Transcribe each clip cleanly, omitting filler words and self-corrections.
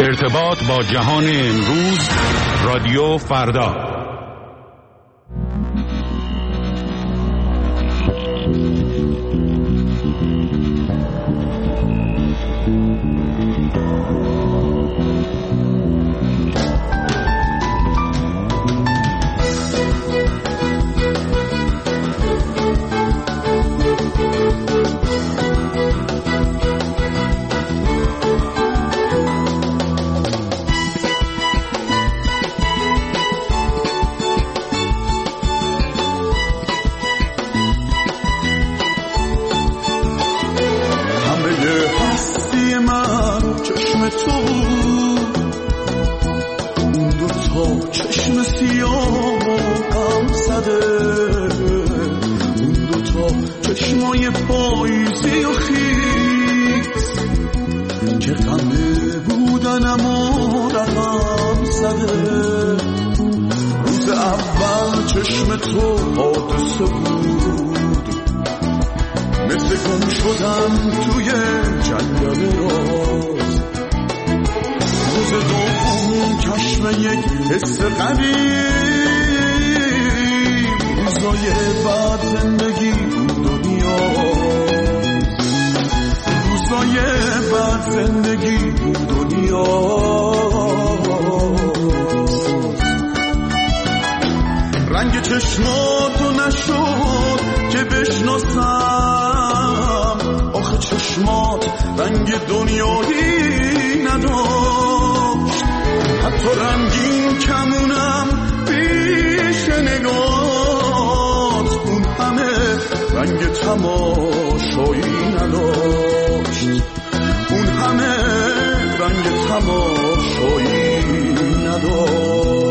ارتباط با جهان امروز، رادیو فردا. رنگ چشماتو نشد که بشناسم، آخه چشمات رنگ دنیایی نداشت، حتی رنگین کمونم پیش نگات، اون همه رنگ تماشایی نداشت، اون همه رنگ تماشایی نداشت.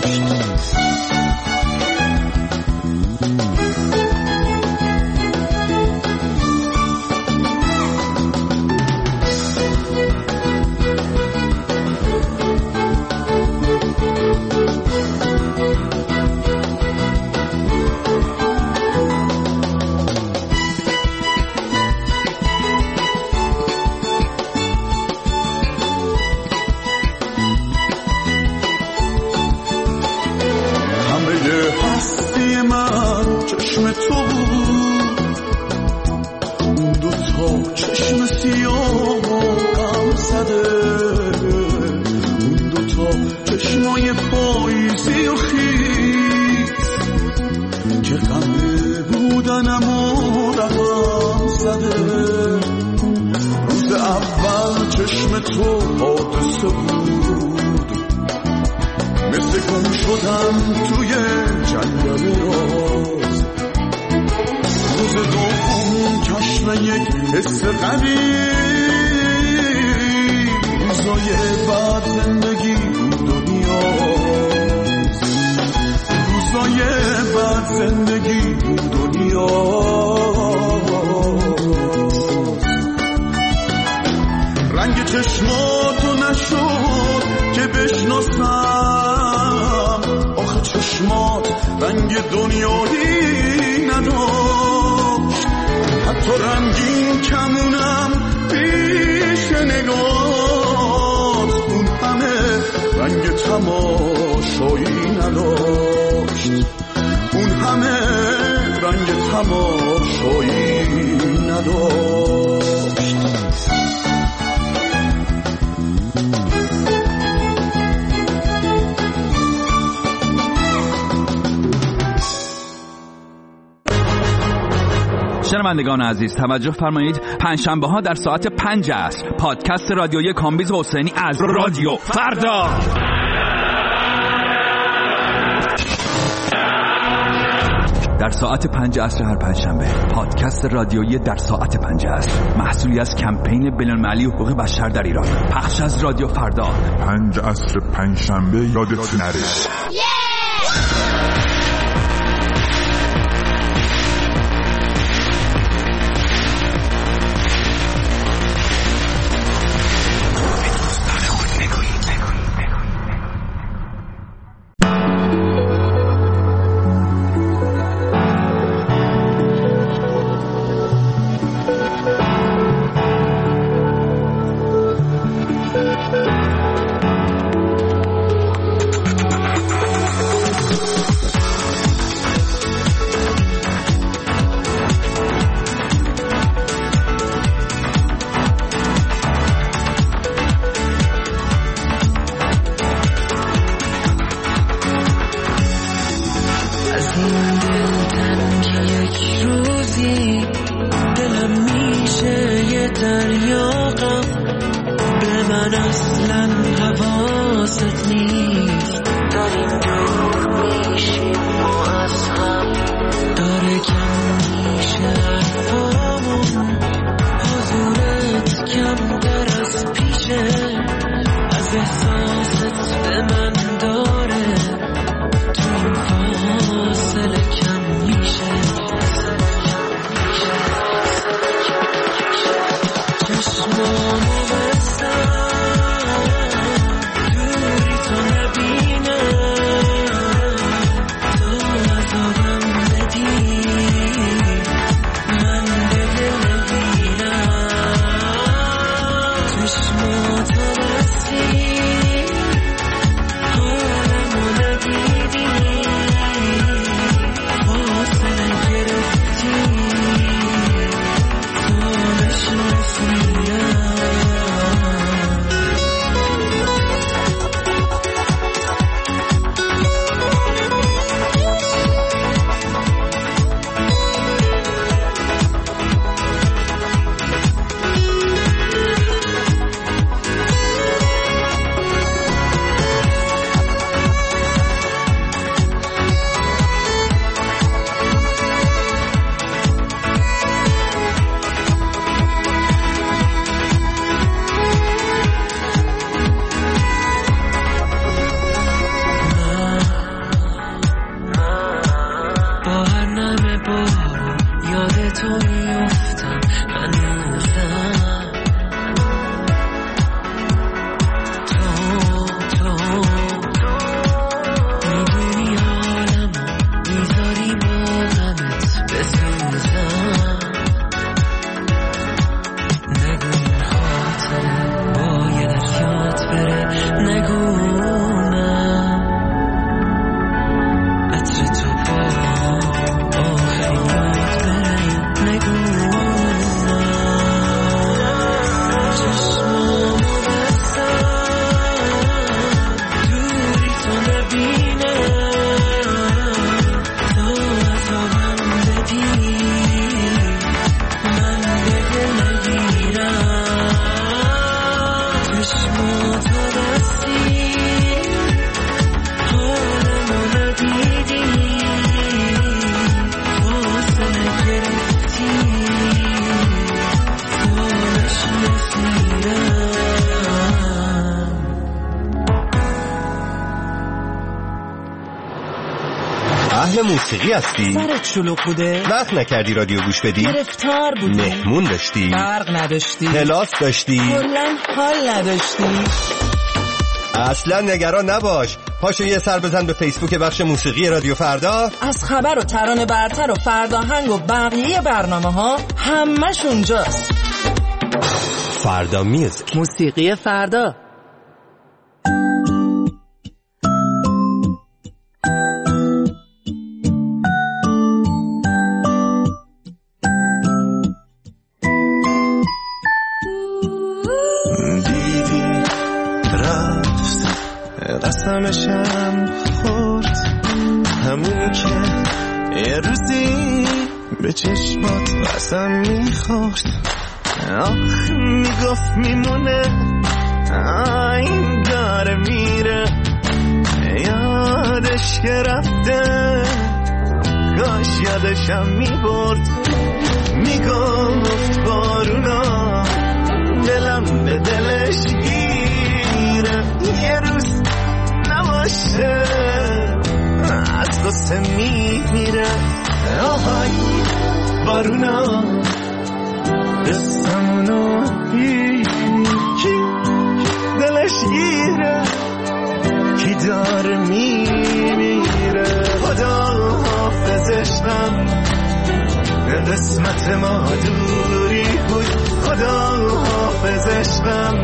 رنگ چشماتو نشد که بشناسم، آخه چشمات رنگ دنیایی نداشت، حتی رنگین کمونم پیش نگات، اون همه رنگ تماشایی نداشت، اون همه رنگ تماشایی نداشت. شنوندگان عزیز توجه فرمایید، پنجشنبه ها در ساعت 5 عصر پادکست رادیویی کامبیز حسینی از رادیو فردا. در ساعت 5 عصر هر پنجشنبه پادکست رادیویی در ساعت 5 عصر، محصولی از کمپین بین‌المللی حقوق بشر در ایران، پخش از رادیو فردا. 5 عصر پنجشنبه یادت نره. من اصلا حواست نیست داریم دور میشیم ما از هم داره کم میشه حرفامون حضورت کم در از پیشه از احساست به من داره تو این فاصله کم میشه چشمامو بستم دوری تو نبینم تو عذابم بدی من دل نگیرم چشماتو بستی حالمو ندیدی فاصله گرفتی تو نشناسیم موسیقی هستی؟ سرت شلوغ بوده؟ وقت نکردی رادیو گوش بدی؟ گرفتار بودی؟ مهمون داشتی؟ برق نداشتی؟ کلاس داشتی؟ کلاً حال نداشتی؟ اصلا نگران نباش، پاشو یه سر بزن به فیسبوک بخش موسیقی رادیو فردا. از خبر و ترانه برتر و فرداهنگ و بقیه برنامه ها همش اونجاست. فردا میوزیک، موسیقی فردا. قسمشم خورد همون که یه روزی به چشمات قسم میخورد آخ میگفت میمونه این داره میره یادش که رفته کاش یادشم میبرد میگفت بارونا دلم به دلش گیره یه روز نباشه از قصه میمیره آهای بارونا قصمونو کی دلش گیره کی داره میمیره خدا حافظ عشقم قسمت ما دوری بود خدا حافظ عشقم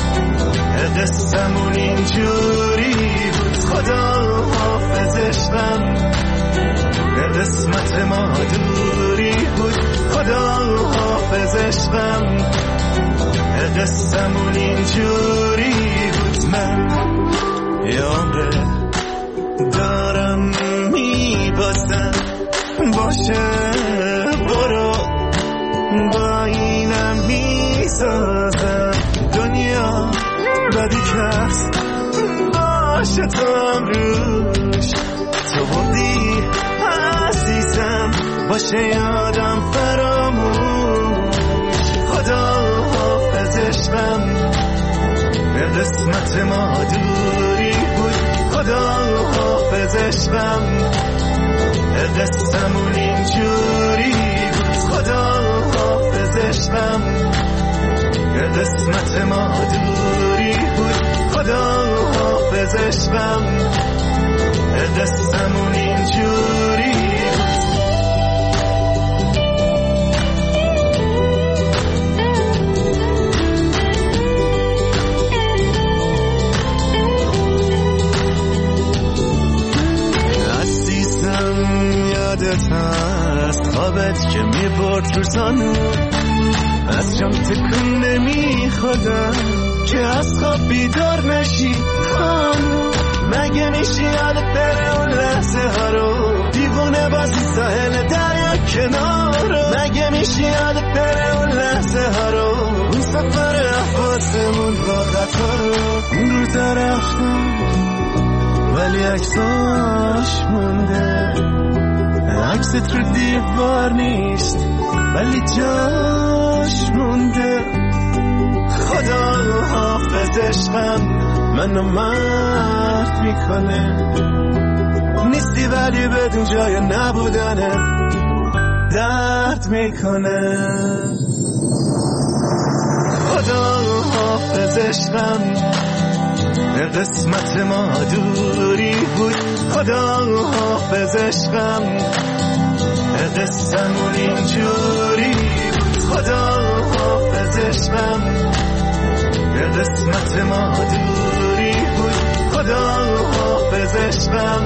قصمون اینجوری بود خدا حافظ عشقم قسمت ما دوری بود خدا حافظ عشقم قصمون اینجوری بود من یه عمره دارم میبازم باشه برو با اینم میسازم دنیا زیادی کس باشه تو هم روش تو بودی عزیزم باشه یادم فراموش خدا حافظ عشقم به قسمت ما دوری بود خدا حافظ عشقم قصه‌مون اینجوری بود خدا حافظ عشقم قسمت ما دوری بود خدا حافظ عشقم قصه‌مون اینجوری بود یادت هست خوابت که میبرد روزانو از جام تکون نمیخوادم که از خواب بیدار نشی خانو مگه میشه یادت بره اون لحظه ها رو دیوونه بازی ساحل دریا کنارو مگه میشه یادت بره اون لحظه ها رو اون سفر احواسمون با قطار رو اون روزا رفتم ولی عکساش مونده عکست رو دیوار نیست ولی جاش مونده خدا حافظ عشقم منو مرد میکنه نیستی ولی بدون جای نبودنه درد میکنه خدا حافظ عشقم قسمت ما دوری بود خدا حافظ عشقم قصه‌مون اینجوری بود خدا حافظ عشقم قسمت ما دوری بود خدا حافظ عشقم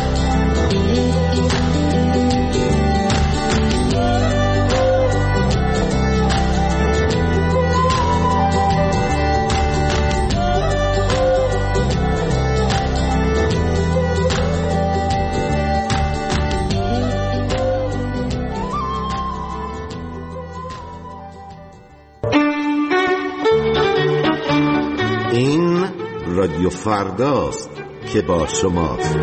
رادیو فرداست که با شماست.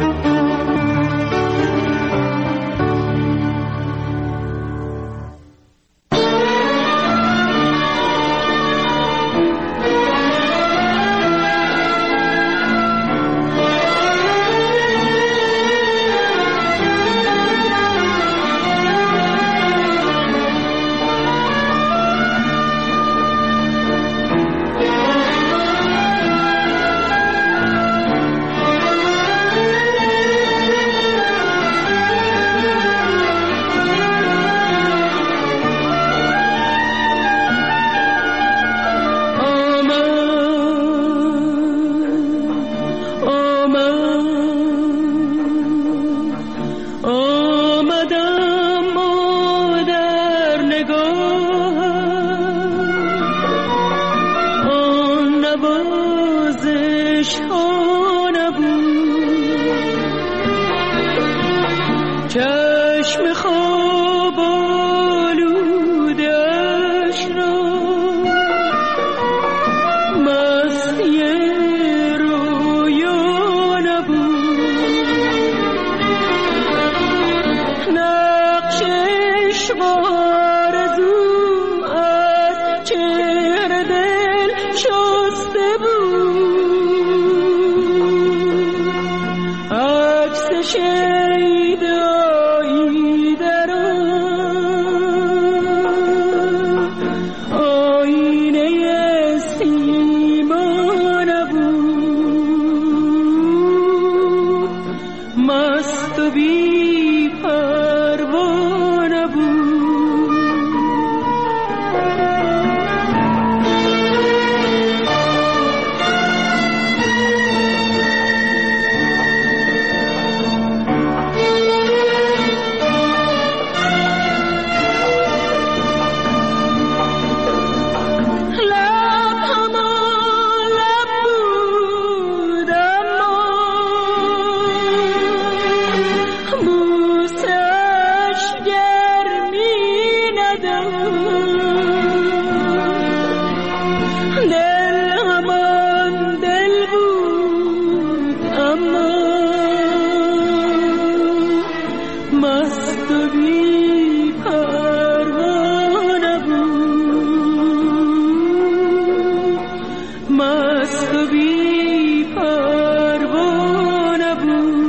مست و بی پروا نبود.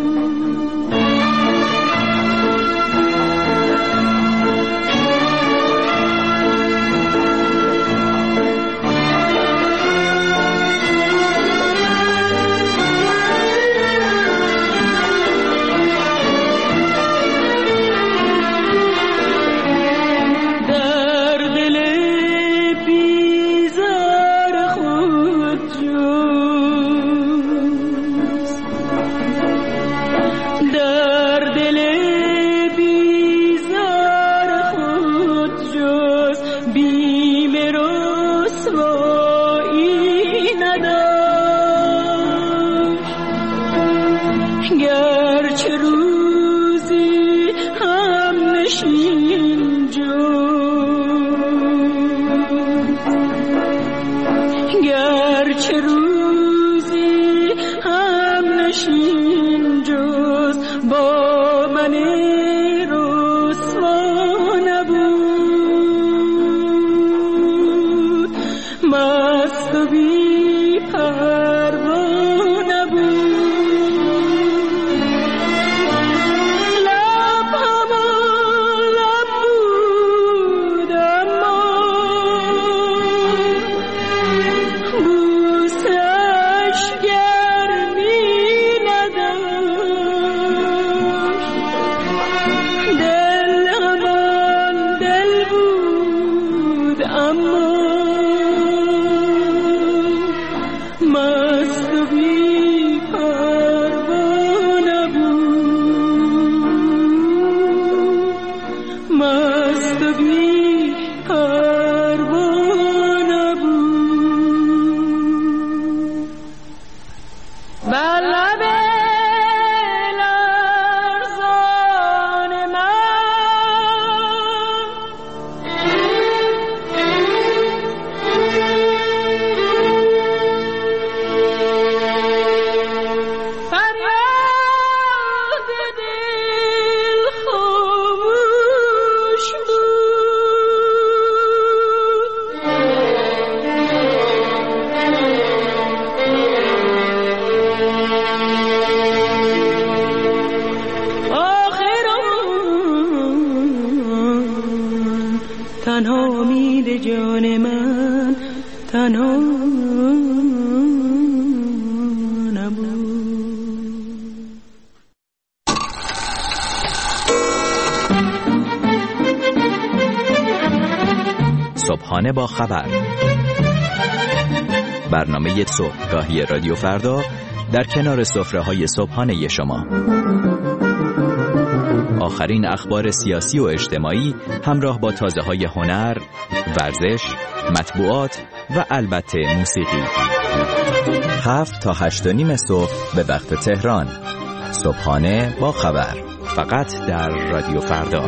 صبحانه با خبر، برنامه صبحگاهی رادیو فردا در کنار سفره‌های صبحانه شما. آخرین اخبار سیاسی و اجتماعی همراه با تازه‌های هنر، ورزش، مطبوعات و البته موسیقی. 7 تا 8:30 صبح به وقت تهران. صبحانه با خبر، فقط در رادیو فردا.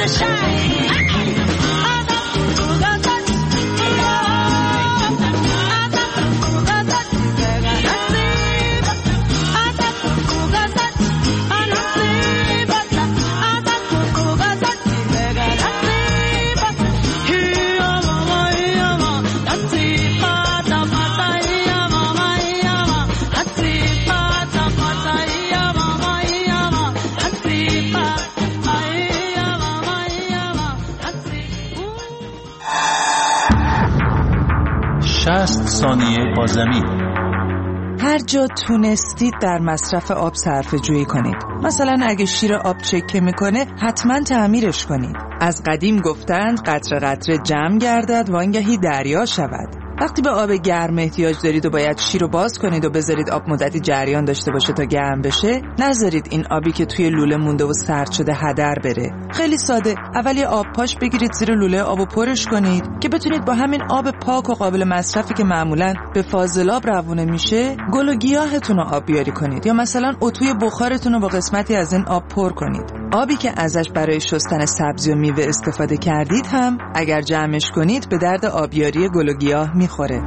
ثانیه با زمین. هر جا تونستید در مصرف آب صرفه جویی کنید. مثلا اگه شیر آب چکه میکنه حتما تعمیرش کنید. از قدیم گفتند قطره قطره جمع گردد وانگهی دریا شود. وقتی به آب گرم احتیاج دارید و باید شیر رو باز کنید و بذارید آب مدتی جریان داشته باشه تا گرم بشه، نذارید این آبی که توی لوله مونده و سرد شده هدر بره. خیلی ساده، اول یه آب پاش بگیرید زیر لوله آبو پرش کنید که بتونید با همین آب پاک و قابل مصرفی که معمولاً به فاضلاب روونه میشه گل و گیاهتون رو آبیاری کنید، یا مثلا اتوی بخارتون رو با قسمتی از این آب پر کنید. آبی که ازش برای شستن سبزی و میوه استفاده کردید هم اگر جمعش کنید به درد آبیاری گل و گیاه میخوره.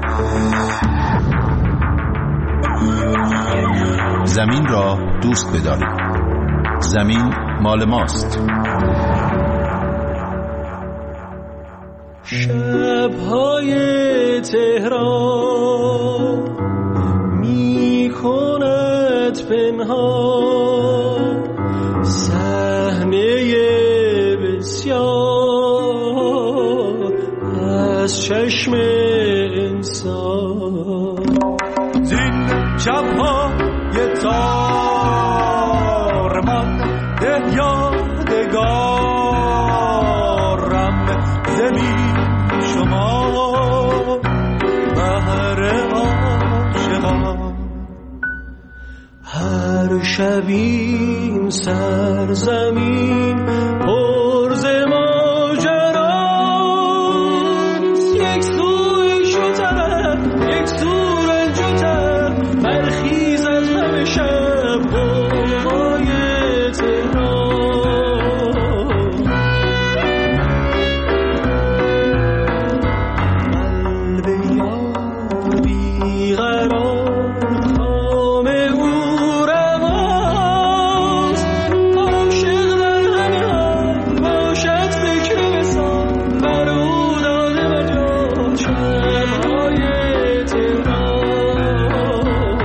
زمین را دوست بدارید. زمین مال ماست. شب‌های تهران می‌کند پنهان صحنه بسیار از چشم انسان. زین شب‌های تار من یادگارم زمین شما بهر عاشقان. هر شبین سرزمین پر ز ماجراست، یک سوی شوتر یک سو رنجوتر برخیز از همه شب های تهران. قلب یار بیقرار خام او رواست، عاشق در همه حال باشد فکر وصال بر او داده مجال شب‌های تهران.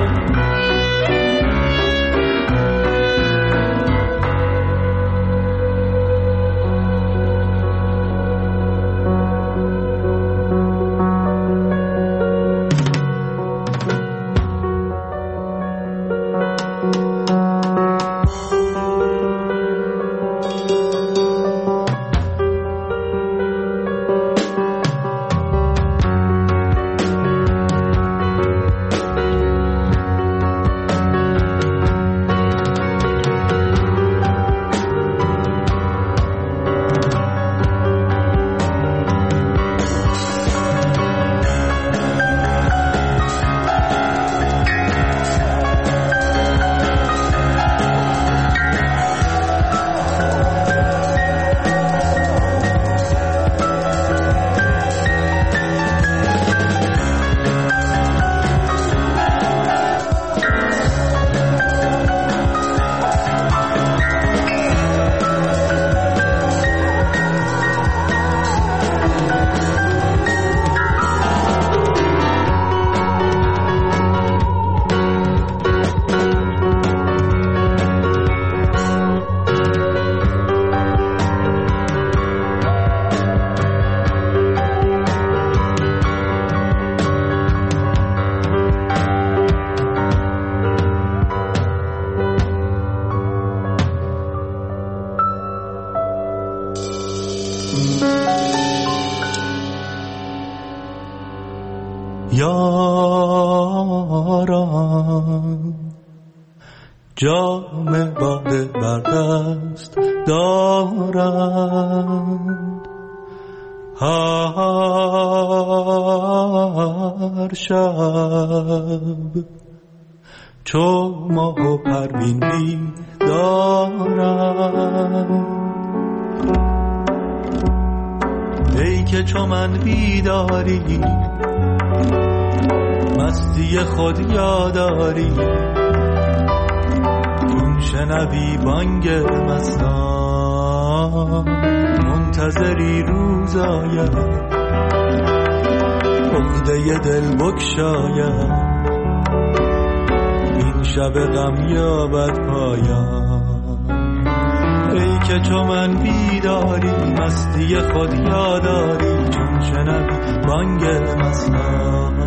یاران جام باده بر دست دارند، هر شب چو ماه و پروین بیدارند. ای که چو من بیداری مستی خود یاداری چون شنوی بانگ مستان منتظری روز آید عقده دل بگشاید این شب غم یابد پایان ای که چو من بیداری مستی خود یاداری چون شنوی بانگ مستان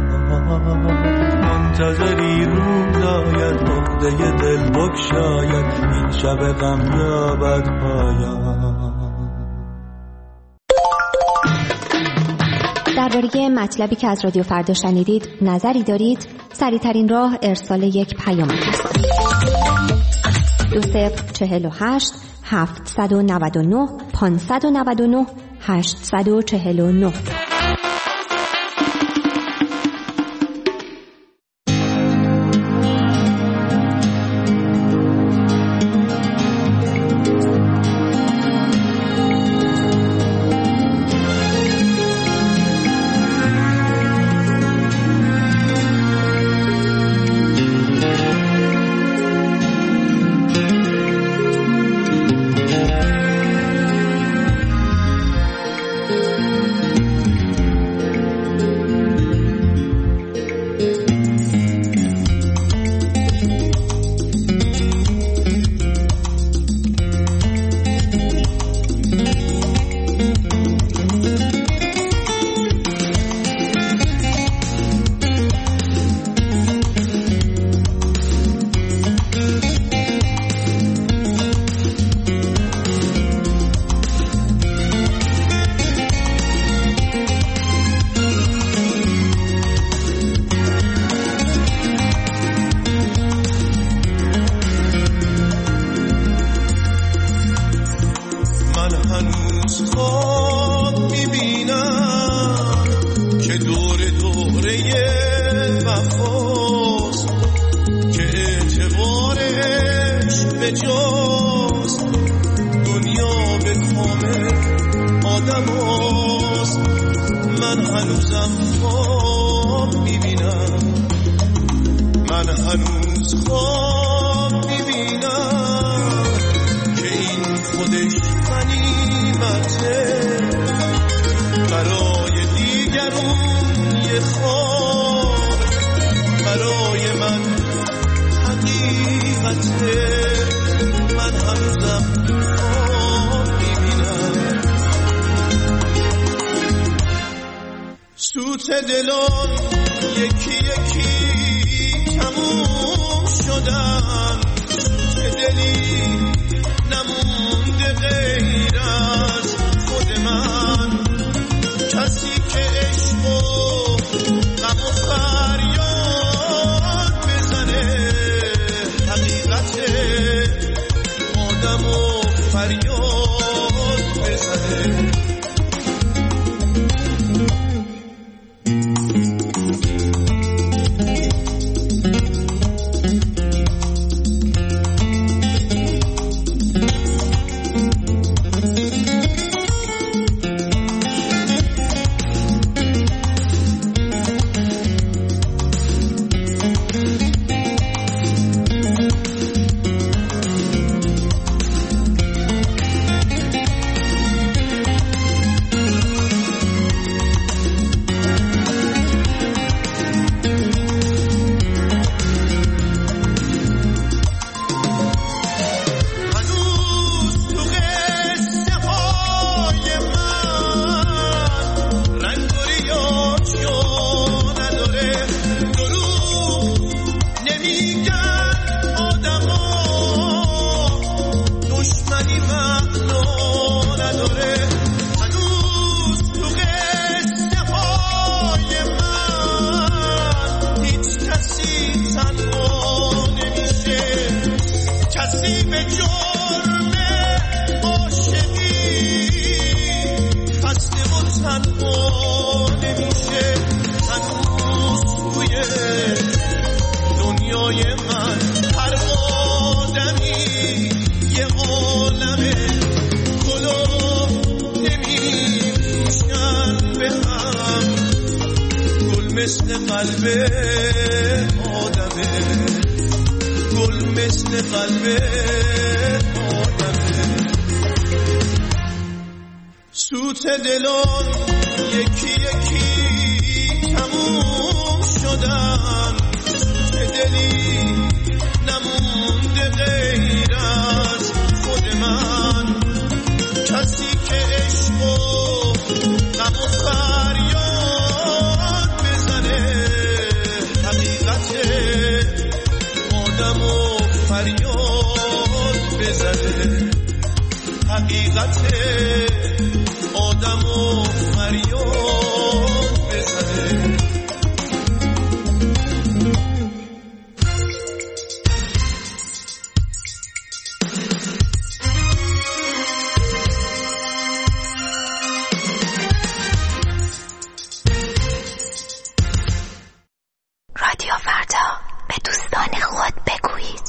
منتظری روز آید عقده دل بگشاید این شب غم یابد پایان. درباره مطلبی که از رادیو فردا شنیدید نظری دارید؟ سریع‌ترین راه ارسال یک پیام است. 2048 799 599 849. یه عالمه کلو نمیشن مثل قلب آدمه، گل مثل قلب آدمه. سوت دلان یکی یکی تموم شدن، که دلی نمونده غیر از خود من، کسی که عشق و غم و فریاد بزنه، حقیقت آدم و فریاد بزنه، حقیقت آدم و فریاد بزنه. رادیو فردا، به دوستان خود بگویید.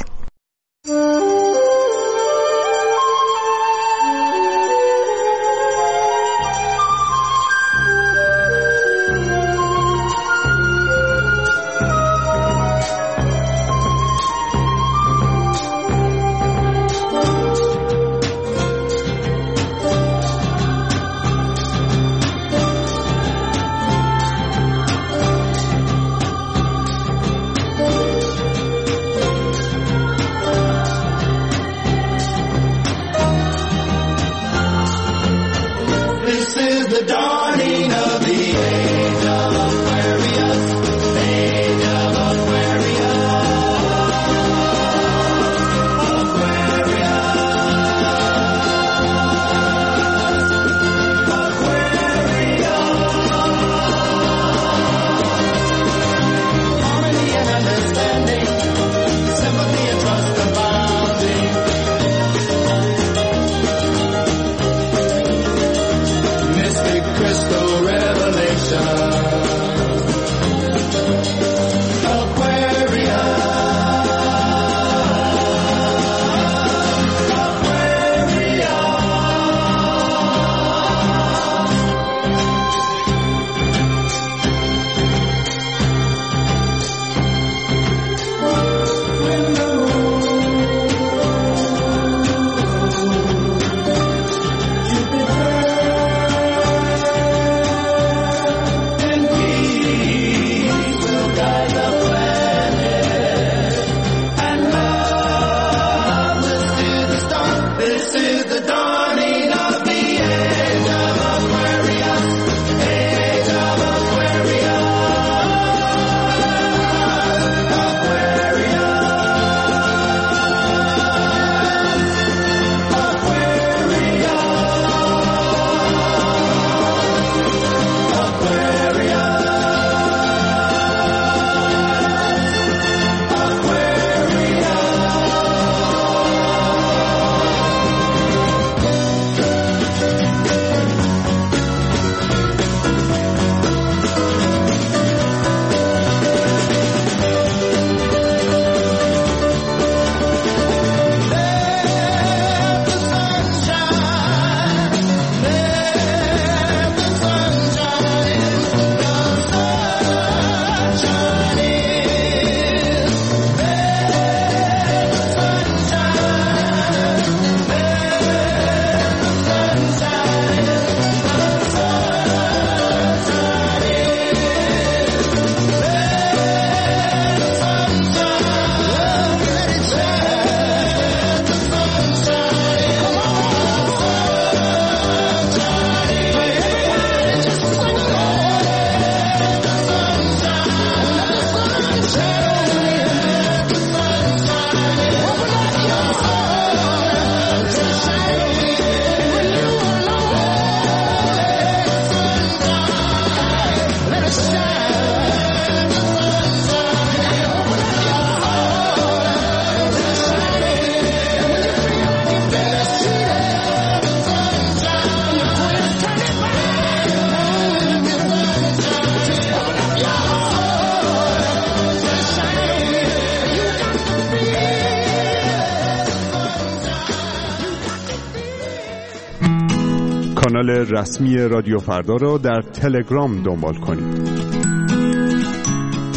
کانال رسمی رادیو فردا را در تلگرام دنبال کنید.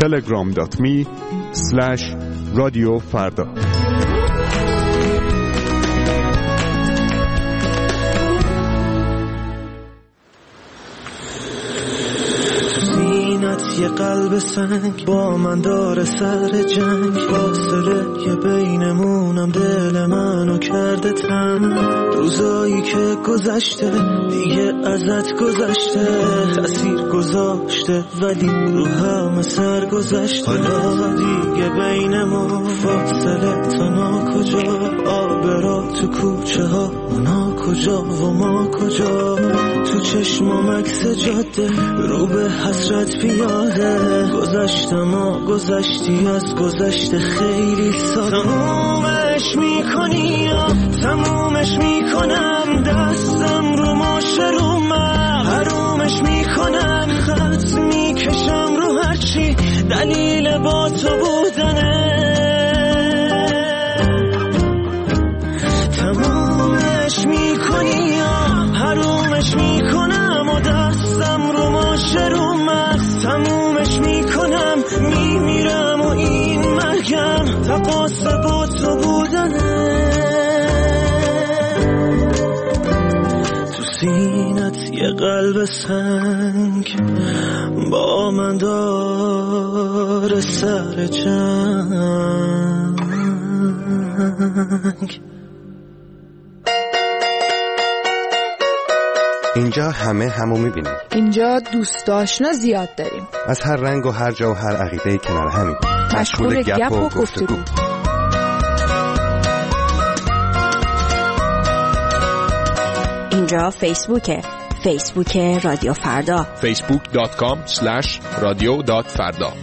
telegram.me/radiofarda. یه قلب سنگ با من داره سر جنگ، فاصله یه بینمونم دل منو کرده تنگ. روزایی که گذشته دیگه ازت گذشته، تأثیر گذاشته ولی رو همه سر گذشته. حالا دیگه بین ما فاصله تا کجا، آبرا تو کوچه ها اونا کجا و ما کجا. تو چشمام عکس جاده رو به حسرت پیاده، گذشتم و گذشتی از گذشته خیلی ساده. تمومش میکنی یا تمومش میکنم، دستم رو ماشه رو من حرومش میکنم، خط میکشم رو هرچی دلیل با تو بودنه. تمومش میکنی یا حرومش میکنم و دستم رو ماشه رو من، تمومش میکنم میمیرم و این مرگم تقاص با تو بودنه. تو سینت یه قلب سنگ با من داره سر جنگ. اینجا همو میبینیم. اینجا دوست آشنا زیاد داریم، از هر رنگ و هر جا و هر عقیده‌ای کنار همین، مشغول گپ و گفتگو. اینجا فیسبوک رادیو فردا، facebook.com/radio.farda.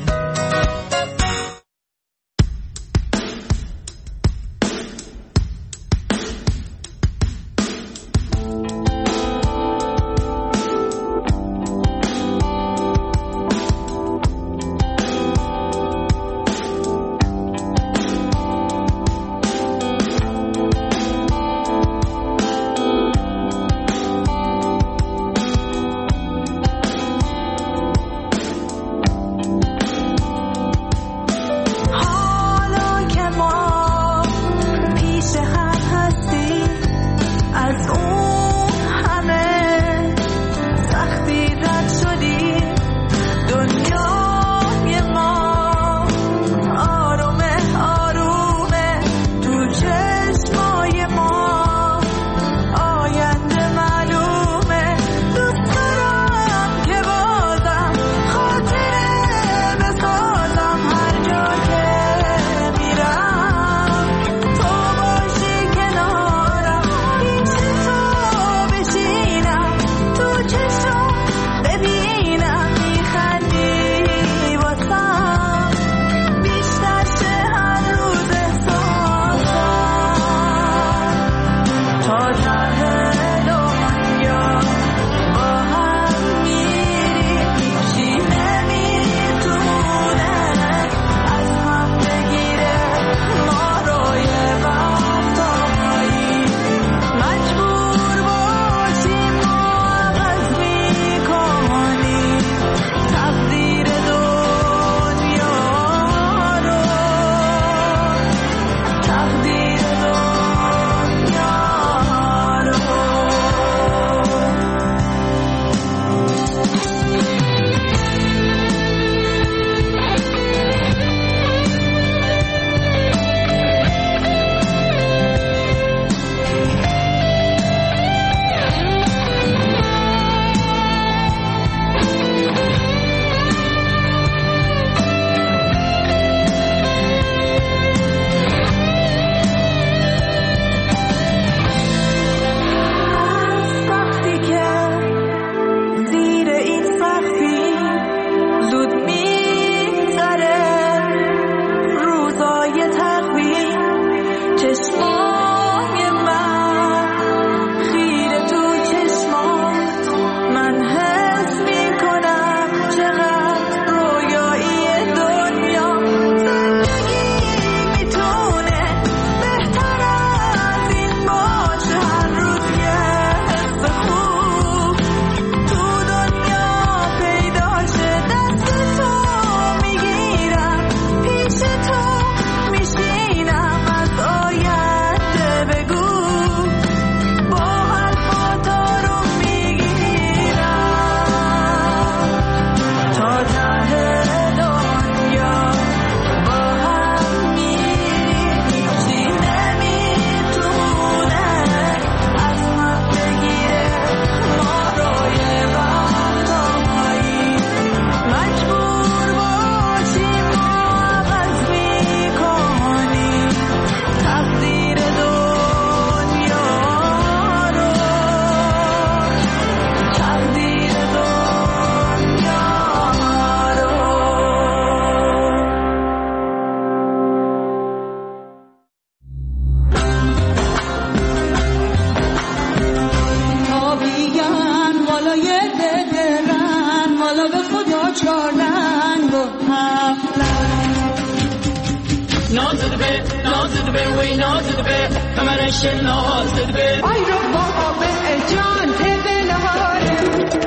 حالا یه دلن حالا به خدا 4 رنگ و 7 رنگ نازده به وی نازده به کمرش نازده به آی رو بابا به جان تبله هاره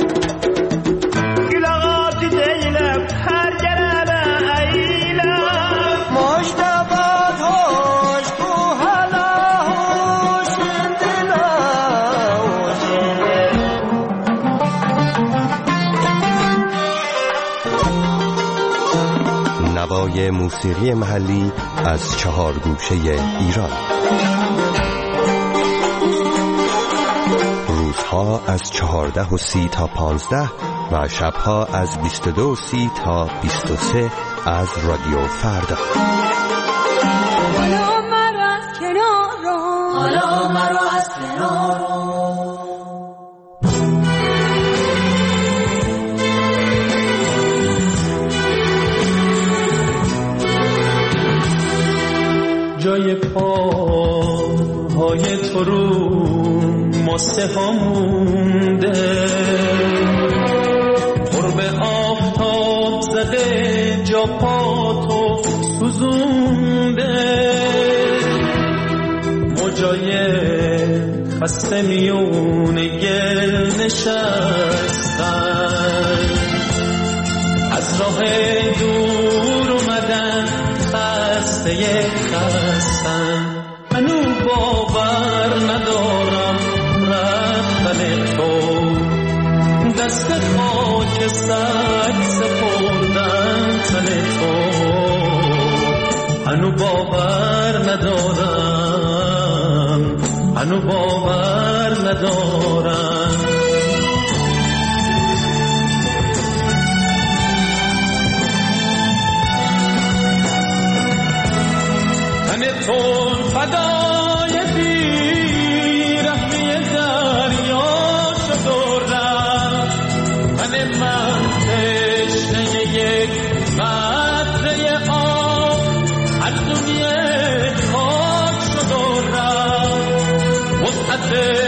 گلاغات دیلم هر گربه ایلم مجتبات هاش کو حالا هاش دلا نوای موسیقی محلی از 4 گوشه ایران. روزها از 14:30 تا 15 و شبها از 22:30 تا 23 از رادیو فردا. حالا مرا از کنار حالا مرا از کنار جای پاهای تو رو ماسه ها مونده قرب آفتاب زده جا پاتو سوزونده موجای خسته میون گل نشستن از راه دور اومدن خسته خستن منو باور ندارم رفتن تو دست خاک سگ سپردن تن تو منو باور ندارم منو باور ندارم تون فدای بیرحمی دریا شد و رفت من تشنه یک قطره آب از دنیا خاک شد و رفت وسعت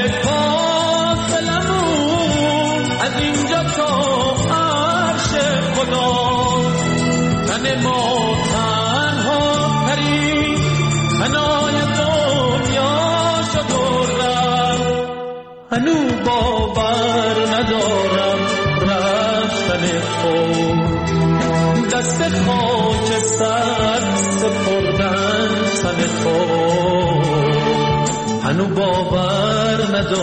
فاصلمون از اینجا تا عرش خدا تن ما تنها ترین منای دنیا شد و رفت هنو باور ندارم رفتن تو دست خاک سر سپردن تن تو هنو باور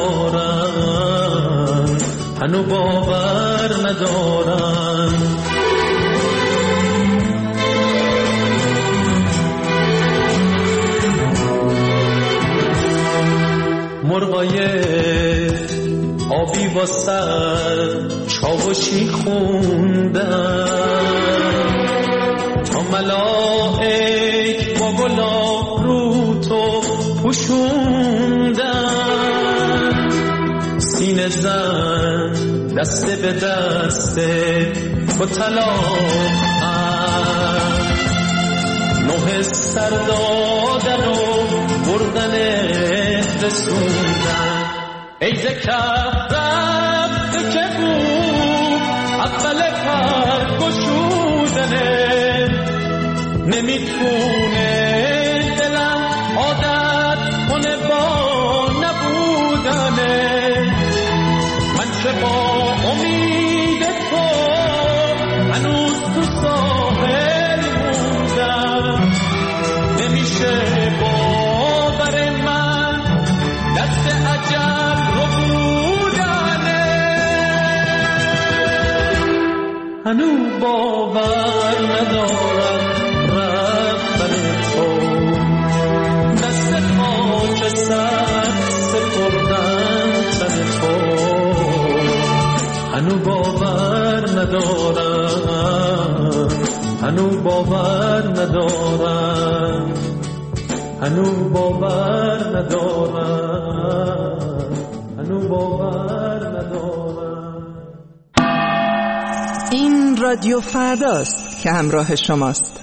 ندارم هنو باور ندارم مرغای آبی با سر چاوشی خوندن تا ملائک با گلاب رو تو پوشوندن سینه زن دست به دست تو طلاق نوح سر دادن و بردن رسوندن ای ذکر رفت که بود اول پر گشودنه نمیتونه دلم عادت کنه با نبودنه من که با امید تو هنوز تو ساحل موندم نمیشه باور من دست عجب رو بودنه هنو باور ندارم رفتن تو دست خاک سر سپردن تن تو هنو باور ندارم هنو باور ندارم هنو باور ندارم هنو باور ندارم. این رادیو فرداست که همراه شماست.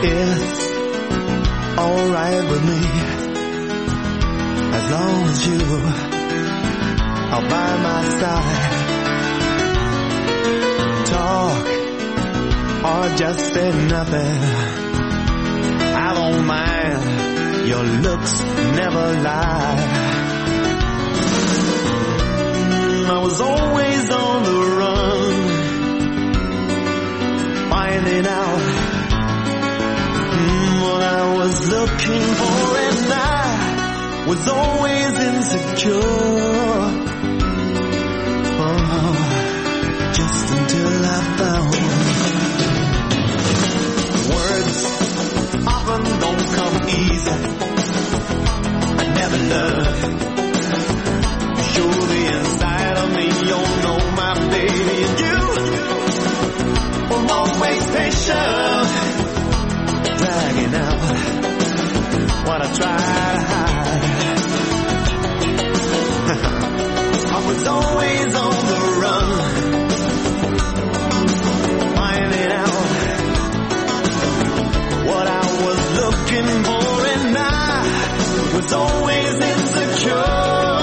It's alright with me, as long as you are by my side. Talk or just say nothing, I don't mind, your looks never lie. I was always on the run, finding out what I was looking for, and I was always insecure. Oh, just until I found words often don't come easy. I never learned. Surely inside of me, you'll know my baby, and you will always patient, dragging out what I try to hide. I was always on the run, finding out what I was looking for, and I was always insecure.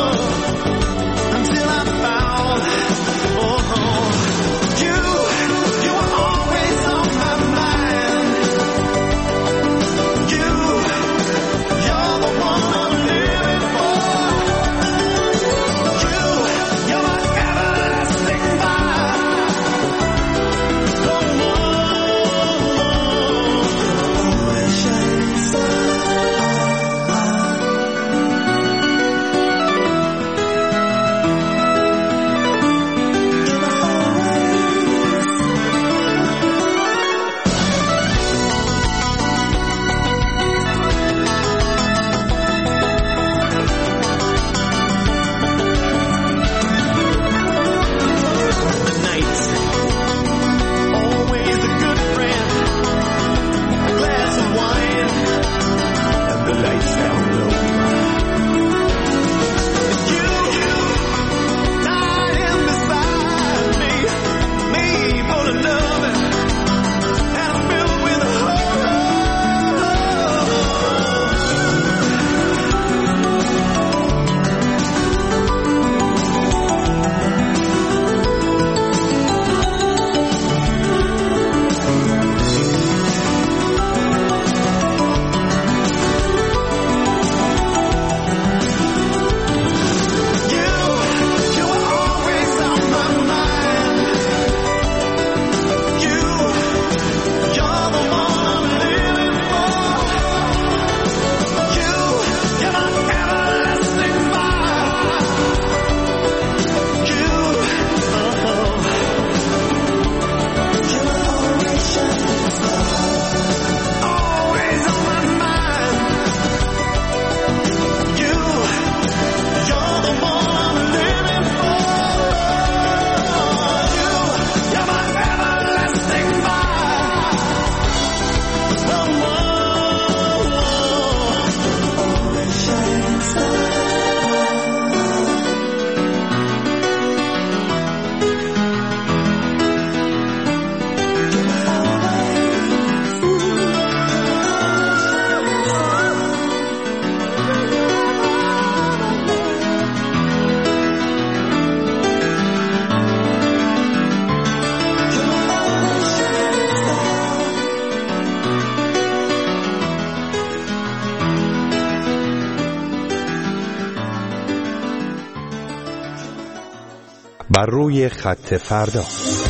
بر روی خط فردا.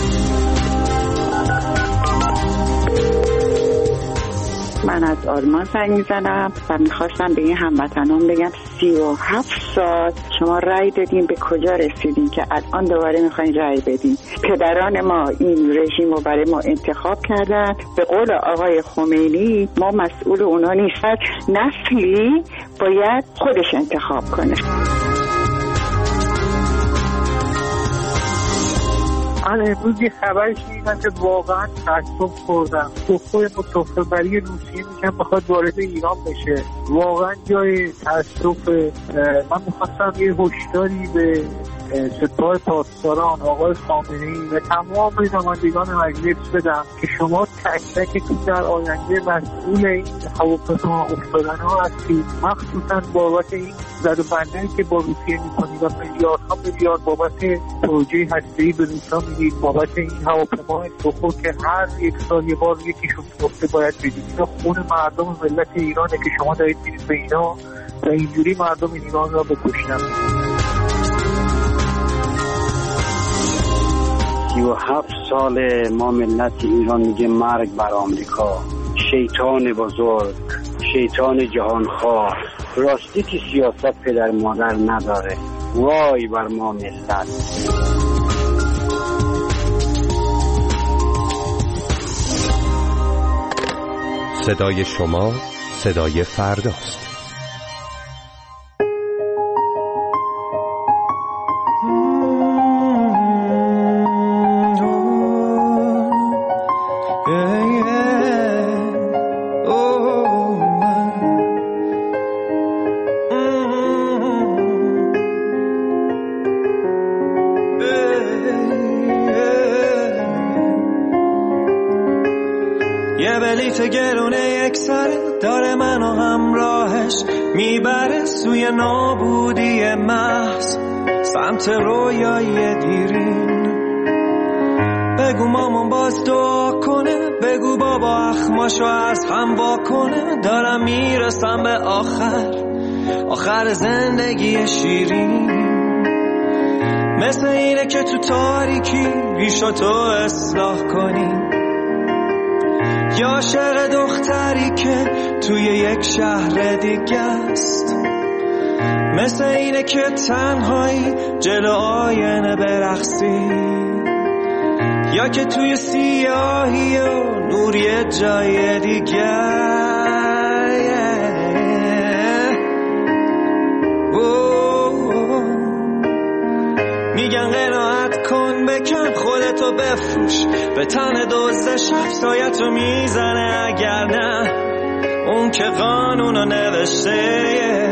من از آلمان زنگ میزنم و میخواستم به این هموطنان بگم 37 سال شما رأی دادین، به کجا رسیدین که الان دوباره میخواین رأی بدین؟ پدران ما این رژیم رو برای ما انتخاب کردن. به قول آقای خمینی ما مسئول اونا نیستن، نسلی باید خودش انتخاب کنه. من امروز یه خبری شنیدم که واقعا تعصب خوردم. دکتر متوفی روسیه میگن بخواد وارد ایران بشه. واقعا جای تعصب. من میخواستم یه هشداری به سپاه پاسداران آقای خامنه‌ای و تمام نمایندگان مجلس بدم که شما تک تکتون در آینده مسئول این هواپیما افتادن‌ها هستید، مخصوصا بابت این زدوبندی که با روسیه می‌کنید و میلیاردها میلیارد بابت پروژه هسته‌ای به روسا میدید، بابت این هواپیمای سخو که هر یک سال یه بار یکیشون گفته باید بدید. اینا خون مردم ملت ایرانه که شما دارید میدید به اینا و اینجوری مردم ایران را بکشن. 37 سال ما ملت ایران میگه مرگ بر آمریکا، شیطان بزرگ، شیطان جهانخوار، راستی که سیاست پدر مادر نداره، وای بر ما ملت. صدای شما صدای فرداست. یه بلیت گرونه یک سره داره منو همراهش میبره سوی نابودی محض، سمت رویای دیرین. بگو مامان باز دعا کنه، بگو بابا اخماشو از هم واکنه. دارم میرسم به آخر زندگی شیرین. مثل اینه که تو تاریکی ریشو تو اصلاح کنی، یا عاشق دختری که توی یک شهر دیگه است. مثل اینه که تنهایی جلو آینه برقصی، یا که توی سیاهی و نوری جای دیگه. میگن قناعت کن، بکن خودتو بفروش، به تن دزدش افسایتو میزنه. اگر نه اون که قانونو نوشته،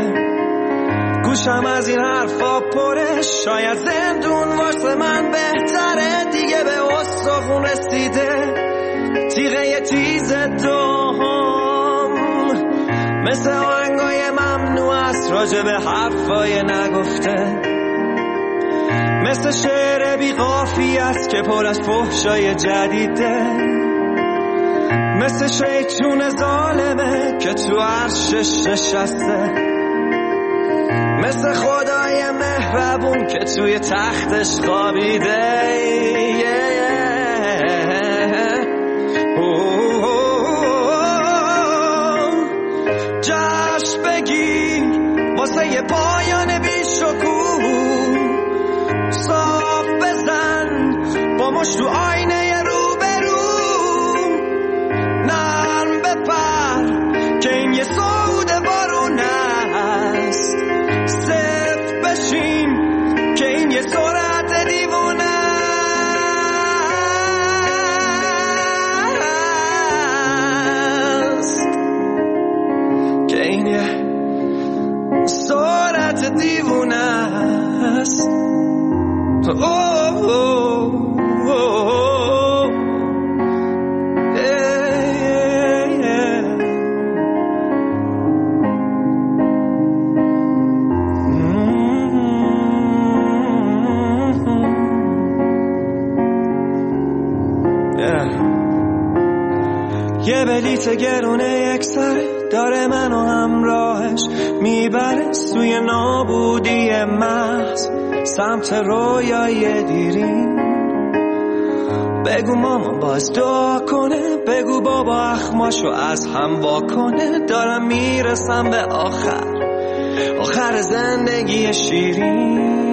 گوشم از این حرفا پره. شاید زندون واسه من بهتره، دیگه به استخون رسیده تیغه تیز دوم. مثل آهنگای ممنوع است راجع به حرفای نگفته، مثل شعر بی قافیه است که پر از فحشای جدیده، مثل شیطون ظالمه که تو عرشش نشسته، مثل خدای مهربون که توی تختش خوابیده. جشن بگیر واسه یه پایان بیشکوه، صاف بزن با مشت تو آینه روبرو، نرم بپر که این یه صعود بارون است، صفر بشین که این یه سرعت دیوونه است، که این یه سرعت دیوونه است. Oh, oh, oh, oh. Yeah, yeah. Yeah. یه بلیت گرونه یک سره داره منو همراهش میبره سوی نابودی محض، سمت رویای دیرین. بگو مامان باز دعا کنه، بگو بابا اخماشو از هم واکنه. دارم میرسم به آخر زندگی شیرین.